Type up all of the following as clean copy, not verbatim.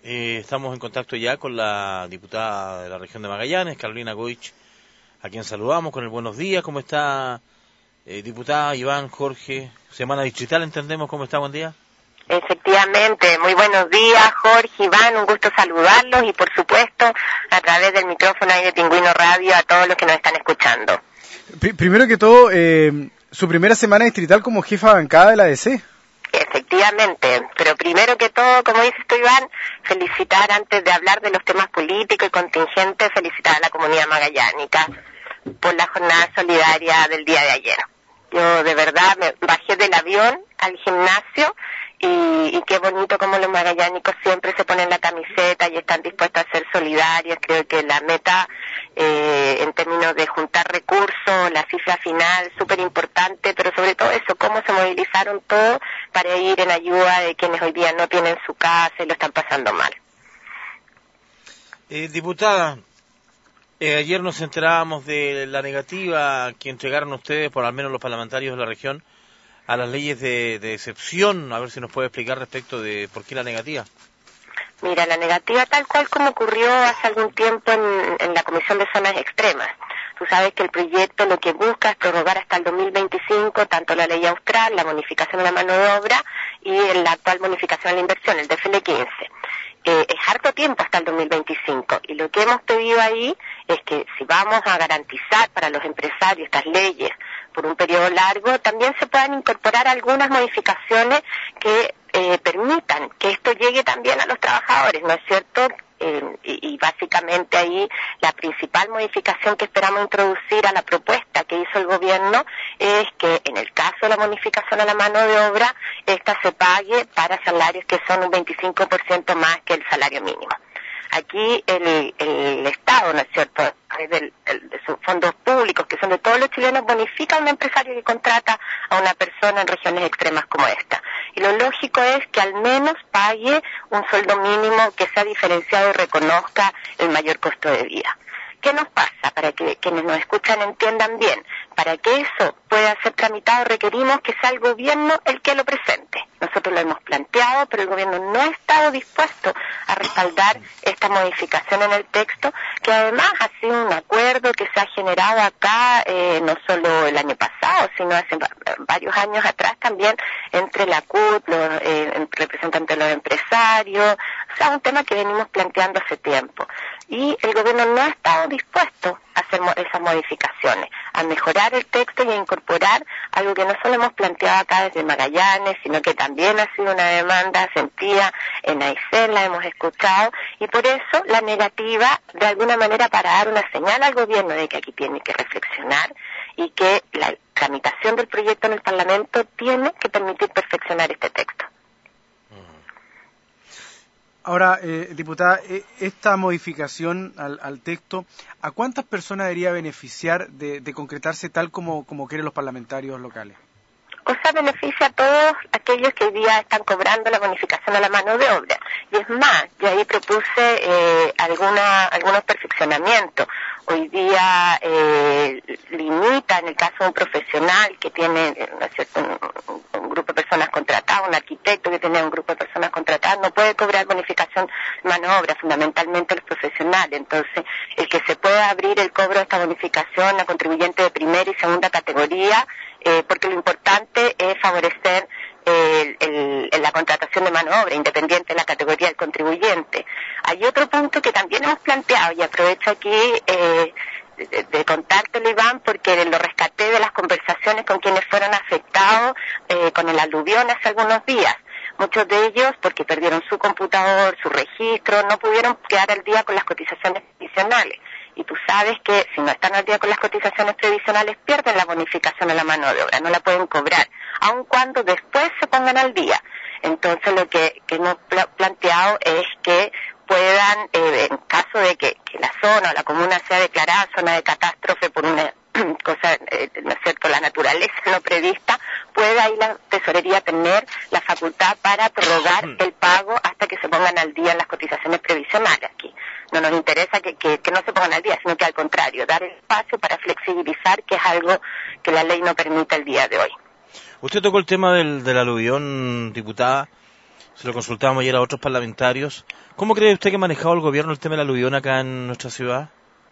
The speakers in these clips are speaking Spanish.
Estamos en contacto ya con la diputada de la región de Magallanes, Carolina Goich, a quien saludamos con el buenos días. ¿Cómo está, diputada? Iván, Jorge, semana distrital, entendemos. ¿Cómo está? Buen día. Efectivamente, muy buenos días, Jorge, Iván, un gusto saludarlos y por supuesto a través del micrófono ahí de Pingüino Radio a todos los que nos están escuchando. Primero que todo, su primera semana distrital como jefa de bancada de la ADC. Efectivamente, pero primero que todo, como dices tú, Iván, felicitar antes de hablar de los temas políticos y contingentes, felicitar a la comunidad magallánica por la jornada solidaria del día de ayer. Yo de verdad me bajé del avión al gimnasio y qué bonito como los magallánicos siempre se ponen la camiseta y están dispuestos a ser solidarios. Creo que la meta en términos de juntar recursos, la cifra final, súper importante, pero sobre todo eso, cómo se movilizaron todos para ir en ayuda de quienes hoy día no tienen su casa y lo están pasando mal. Diputada, ayer nos enterábamos de la negativa que entregaron ustedes, por al menos los parlamentarios de la región, a las leyes de excepción. A ver si nos puede explicar respecto de por qué la negativa. Mira, la negativa tal cual como ocurrió hace algún tiempo en la Comisión de Zonas Extremas. Tú sabes que el proyecto lo que busca es prorrogar hasta el 2025 tanto la ley austral, la bonificación de la mano de obra y la actual bonificación de la inversión, el DFL 15. Es harto tiempo hasta el 2025 y lo que hemos pedido ahí es que si vamos a garantizar para los empresarios estas leyes por un periodo largo, también se puedan incorporar algunas modificaciones que permitan que esto llegue también a los trabajadores, ¿no es cierto? Y básicamente ahí la principal modificación que esperamos introducir a la propuesta que hizo el gobierno es que en el caso de la bonificación a la mano de obra, esta se pague para salarios que son un 25% más que el salario mínimo. Aquí el Estado, ¿no es cierto?, a través de sus fondos públicos, que son de todos los chilenos, bonifica a un empresario que contrata a una persona en regiones extremas como esta. Y lo lógico es que al menos pague un sueldo mínimo que sea diferenciado y reconozca el mayor costo de vida. ¿Qué nos pasa? Para que quienes nos escuchan entiendan bien, para que eso pueda ser tramitado requerimos que sea el gobierno el que lo presente. Nosotros lo hemos planteado, pero el gobierno no ha estado dispuesto a respaldar esta modificación en el texto, que además ha sido un acuerdo que se ha generado acá, no solo el año pasado, sino hace varios años atrás también, entre la CUT, los representantes de los empresarios, o sea, un tema que venimos planteando hace tiempo. Y el gobierno no ha estado dispuesto a hacer esas modificaciones, a mejorar el texto y a incorporar algo que no solo hemos planteado acá desde Magallanes, sino que también ha sido una demanda sentida en Aysén, la hemos escuchado, y por eso la negativa, de alguna manera, para dar una señal al gobierno de que aquí tiene que reflexionar y que la tramitación del proyecto en el Parlamento tiene que permitir perfeccionar este texto. Ahora, diputada, esta modificación al texto, ¿a cuántas personas debería beneficiar de concretarse tal como quieren los parlamentarios locales? O sea, beneficia a todos aquellos que hoy día están cobrando la bonificación a la mano de obra. Y es más, yo ahí propuse algunos perfeccionamientos. Hoy día limita, en el caso de un profesional que tiene, ¿no es cierto?, un grupo de personas contratadas, un arquitecto que tiene un grupo de personas contratadas, no puede cobrar bonificación mano de obra, fundamentalmente los profesionales. Entonces, el que se pueda abrir el cobro de esta bonificación a contribuyentes de primera y segunda categoría, porque lo importante es favorecer la contratación de mano de obra, independiente de la categoría del contribuyente. Hay otro punto que también hemos planteado, y aprovecho aquí de contártelo, Iván, porque lo rescaté de las conversaciones con quienes fueron afectados con el aluvión hace algunos días. Muchos de ellos, porque perdieron su computador, su registro, no pudieron quedar al día con las cotizaciones previsionales. Y tú sabes que si no están al día con las cotizaciones previsionales, pierden la bonificación a la mano de obra, no la pueden cobrar, aun cuando después se pongan al día. Entonces lo que hemos planteado es que puedan, en caso de que la zona o la comuna sea declarada zona de catástrofe por una cosa, ¿no es cierto?, la naturaleza no prevista, puede ahí la tesorería tener la facultad para prorrogar el pago hasta que se pongan al día en las cotizaciones previsionales. Aquí no nos interesa que no se pongan al día, sino que al contrario, dar el espacio para flexibilizar, que es algo que la ley no permite el día de hoy. Usted tocó el tema del aluvión, diputada. Se lo consultamos ayer a otros parlamentarios. ¿Cómo cree usted que ha manejado el gobierno el tema del aluvión acá en nuestra ciudad?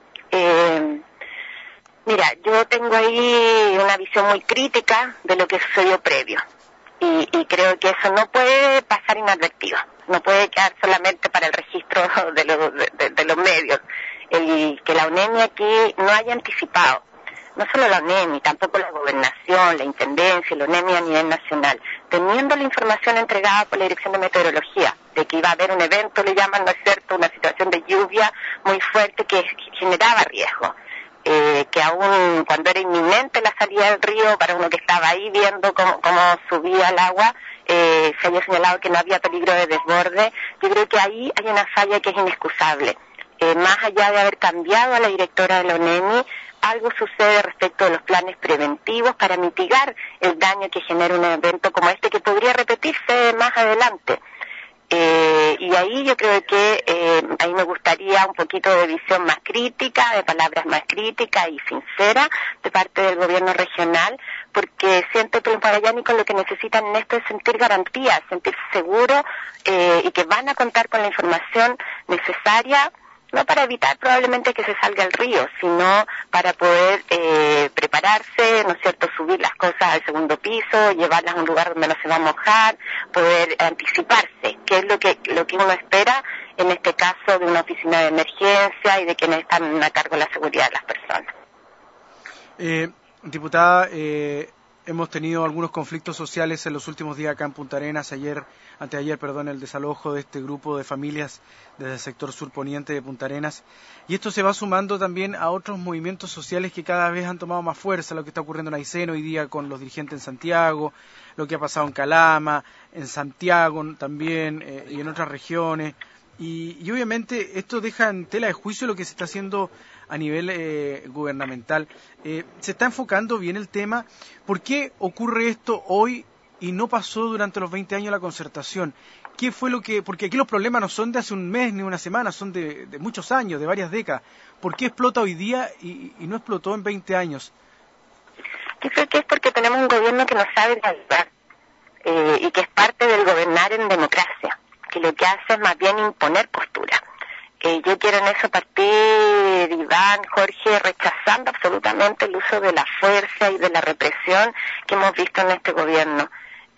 Mira, yo tengo ahí una visión muy crítica de lo que sucedió previo. Y creo que eso no puede pasar inadvertido. No puede quedar solamente para el registro de los medios. Que la ONEMI aquí no haya anticipado. No solo la ONEMI, tampoco la gobernación, la intendencia, la ONEMI a nivel nacional, teniendo la información entregada por la Dirección de Meteorología, de que iba a haber un evento, le llaman, ¿no es cierto?, una situación de lluvia muy fuerte que generaba riesgo. Que aún cuando era inminente la salida del río, para uno que estaba ahí viendo cómo subía el agua, se había señalado que no había peligro de desborde. Yo creo que ahí hay una falla que es inexcusable. Más allá de haber cambiado a la directora de la ONEMI, algo sucede respecto de los planes preventivos para mitigar el daño que genera un evento como este, que podría repetirse más adelante. Y ahí yo creo que ahí me gustaría un poquito de visión más crítica, de palabras más críticas y sinceras de parte del gobierno regional, porque siento que los magallanicos lo que necesitan en esto es sentir garantías, sentirse seguros y que van a contar con la información necesaria, no para evitar probablemente que se salga el río, sino para poder prepararse, ¿no es cierto?, subir las cosas al segundo piso, llevarlas a un lugar donde no se va a mojar, poder anticiparse, que es lo que uno espera en este caso de una oficina de emergencia y de quienes están a cargo de la seguridad de las personas. Diputada, hemos tenido algunos conflictos sociales en los últimos días acá en Punta Arenas, anteayer, el desalojo de este grupo de familias desde el sector surponiente de Punta Arenas, y esto se va sumando también a otros movimientos sociales que cada vez han tomado más fuerza, lo que está ocurriendo en Aysén hoy día con los dirigentes en Santiago, lo que ha pasado en Calama, en Santiago también y en otras regiones, y obviamente esto deja en tela de juicio lo que se está haciendo a nivel gubernamental. ¿Se está enfocando bien el tema? ¿Por qué ocurre esto hoy y no pasó durante los 20 años la concertación? ¿Qué fue lo que...? Porque aquí los problemas no son de hace un mes ni una semana, son de muchos años, de varias décadas. ¿Por qué explota hoy día y no explotó en 20 años? Yo creo que es porque tenemos un gobierno que no sabe dialogar y que es parte del gobernar en democracia, que lo que hace es más bien imponer postura. Yo quiero en eso partir, Iván, Jorge, rechazando absolutamente el uso de la fuerza y de la represión que hemos visto en este gobierno.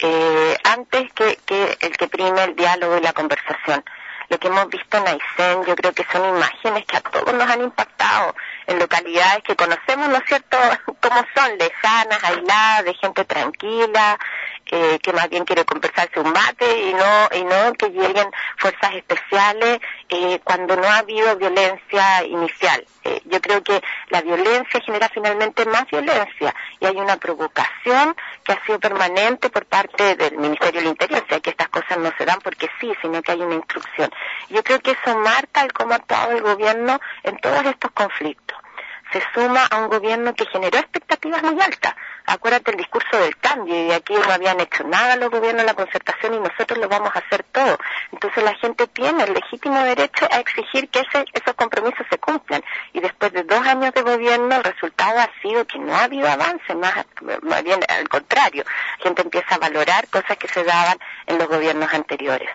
Antes que el que prime el diálogo y la conversación. Lo que hemos visto en Aysén, yo creo que son imágenes que a todos nos han impactado, en localidades que conocemos, ¿no es cierto?, cómo son, lejanas, aisladas, de gente tranquila, que más bien quiere conversarse un mate y no que lleguen fuerzas especiales cuando no ha habido violencia inicial. Yo creo que la violencia genera finalmente más violencia y hay una provocación que ha sido permanente por parte del Ministerio del Interior, o sea que estas cosas no se dan porque sí, sino que hay una instrucción. Yo creo que eso marca el cómo ha actuado el gobierno en todos estos conflictos. Se suma a un gobierno que generó expectativas muy altas. Acuérdate el discurso del cambio, y de aquí no habían hecho nada los gobiernos en la concertación y nosotros lo vamos a hacer todo. Entonces la gente tiene el legítimo derecho a exigir que esos compromisos se cumplan. Y después de 2 años de gobierno el resultado ha sido que no ha habido avance, más bien al contrario. La gente empieza a valorar cosas que se daban en los gobiernos anteriores.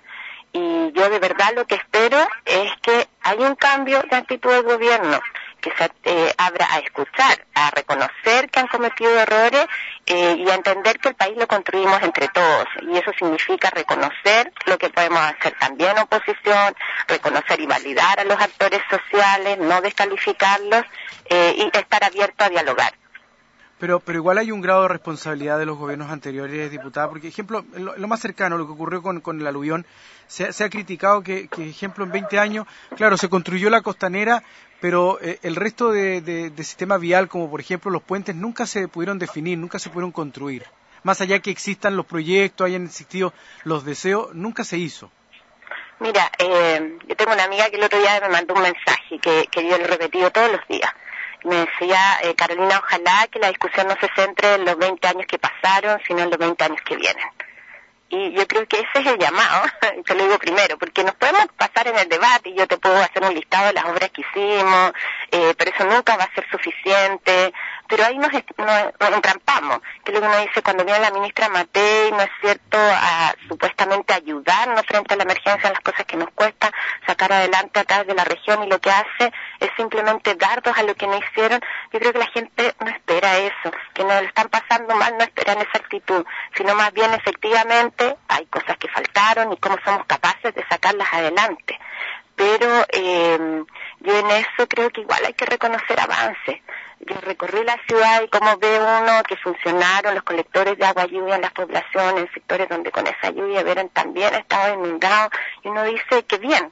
Y yo de verdad lo que espero es que haya un cambio de actitud del gobierno, que se abra a escuchar, a reconocer que han cometido errores y a entender que el país lo construimos entre todos. Y eso significa reconocer lo que podemos hacer también oposición, reconocer y validar a los actores sociales, no descalificarlos y estar abierto a dialogar. Pero igual hay un grado de responsabilidad de los gobiernos anteriores, diputada, porque, ejemplo, lo más cercano, lo que ocurrió con el aluvión, se ha criticado que, ejemplo, en 20 años, claro, se construyó la costanera, pero el resto de sistema vial, como por ejemplo los puentes, nunca se pudieron definir, nunca se pudieron construir. Más allá que existan los proyectos, hayan existido los deseos, nunca se hizo. Mira, yo tengo una amiga que el otro día me mandó un mensaje que yo le he repetido todos los días. Me decía, Carolina, ojalá que la discusión no se centre en los 20 años que pasaron, sino en los 20 años que vienen. Y yo creo que ese es el llamado, te lo digo primero, porque nos podemos pasar en el debate y yo te puedo hacer un listado de las obras que hicimos, pero eso nunca va a ser suficiente. pero ahí nos entrampamos, que es lo que uno dice cuando viene la ministra Matei, ¿no es cierto?, a supuestamente ayudarnos frente a la emergencia en las cosas que nos cuesta sacar adelante a través de la región, y lo que hace es simplemente dardos a lo que no hicieron. Yo creo que la gente no espera eso, que nos lo están pasando mal, no esperan esa actitud, sino más bien efectivamente hay cosas que faltaron y cómo somos capaces de sacarlas adelante. Pero yo en eso creo que igual hay que reconocer avances. Yo recorrí la ciudad y como ve uno que funcionaron los colectores de agua lluvia en las poblaciones, en sectores donde con esa lluvia vieron también estado inundado, y uno dice que bien,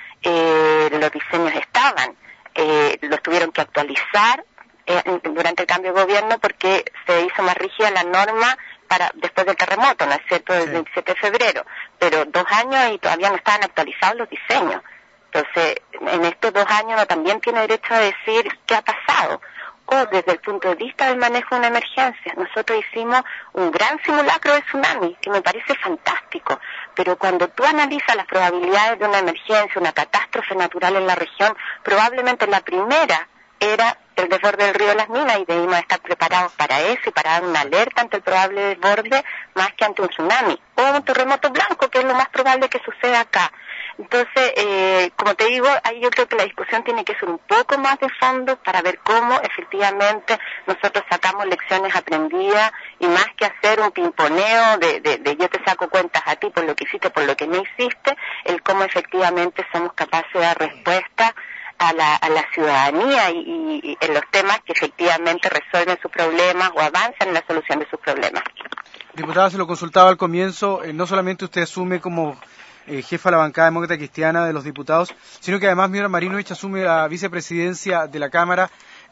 los diseños estaban, los tuvieron que actualizar durante el cambio de gobierno porque se hizo más rígida la norma después del terremoto, ¿no es cierto?, del 27 de febrero, pero 2 años y todavía no estaban actualizados los diseños. Entonces, en estos 2 años uno también tiene derecho a decir qué ha pasado, o desde el punto de vista del manejo de una emergencia. Nosotros hicimos un gran simulacro de tsunami, que me parece fantástico, pero cuando tú analizas las probabilidades de una emergencia, una catástrofe natural en la región, probablemente la primera era el desborde del río de las Minas, y debimos estar preparados para eso y para dar una alerta ante el probable desborde más que ante un tsunami o un terremoto blanco, que es lo más probable que suceda acá. Entonces, como te digo, ahí yo creo que la discusión tiene que ser un poco más de fondo para ver cómo efectivamente nosotros sacamos lecciones aprendidas, y más que hacer un pimponeo de yo te saco cuentas a ti por lo que hiciste, por lo que no hiciste, el cómo efectivamente somos capaces de dar respuesta a la ciudadanía y en los temas que efectivamente resuelven sus problemas o avanzan en la solución de sus problemas. Diputada, se lo consultaba al comienzo, no solamente usted asume como jefa de la bancada demócrata cristiana de los diputados, sino que además Mira Marinovich asume la vicepresidencia de la Cámara.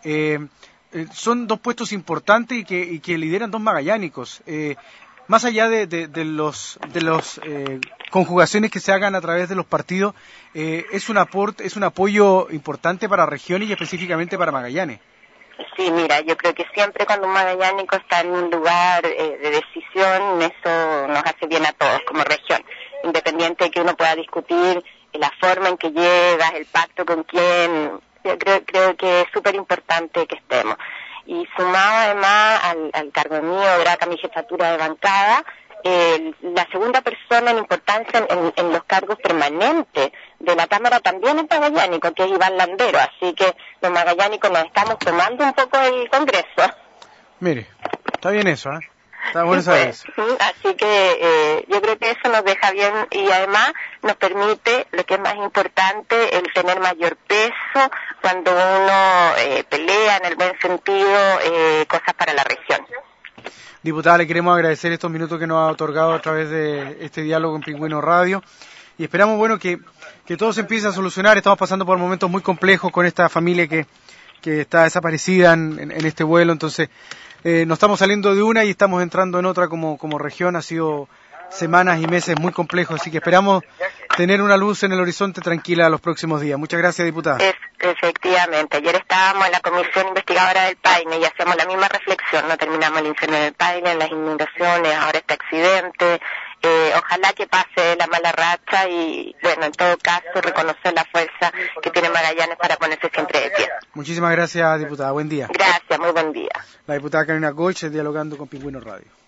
Son 2 puestos importantes y que lideran 2 magallánicos. Más allá de los conjugaciones que se hagan a través de los partidos, es un apoyo importante para regiones y específicamente para Magallanes. Sí, mira, yo creo que siempre cuando un magallánico está en un lugar de decisión, eso nos hace bien a todos como región, independiente de que uno pueda discutir la forma en que llegas, el pacto con quién. Yo creo que es súper importante que estemos. Y sumado además al cargo mío, grata mi jefatura de bancada, la segunda persona en importancia en los cargos permanentes de la Cámara también es magallánico, que es Iván Landero, así que los magallánicos nos estamos tomando un poco el Congreso. Mire, está bien eso, ¿eh? Está bueno saber eso. Así que yo creo que eso nos deja bien, y además nos permite, lo que es más importante, el tener mayor peso cuando uno pelea en el buen sentido cosas para la región. Diputada, le queremos agradecer estos minutos que nos ha otorgado a través de este diálogo en Pingüino Radio, y esperamos, bueno, que todo se empiece a solucionar. Estamos pasando por momentos muy complejos con esta familia que está desaparecida en este vuelo, entonces nos estamos saliendo de una y estamos entrando en otra como región. Ha sido semanas y meses muy complejos, así que esperamos tener una luz en el horizonte tranquila los próximos días. Muchas gracias, diputada. Efectivamente, ayer estábamos en la comisión investigadora del Paine y hacemos la misma reflexión, no terminamos el incendio del Paine, las inundaciones, ahora este accidente, ojalá que pase la mala racha y, bueno, en todo caso, reconocer la fuerza que tiene Magallanes para ponerse siempre de pie. Muchísimas gracias, diputada. Buen día. Gracias, muy buen día. La diputada Carolina Goich, dialogando con Pingüino Radio.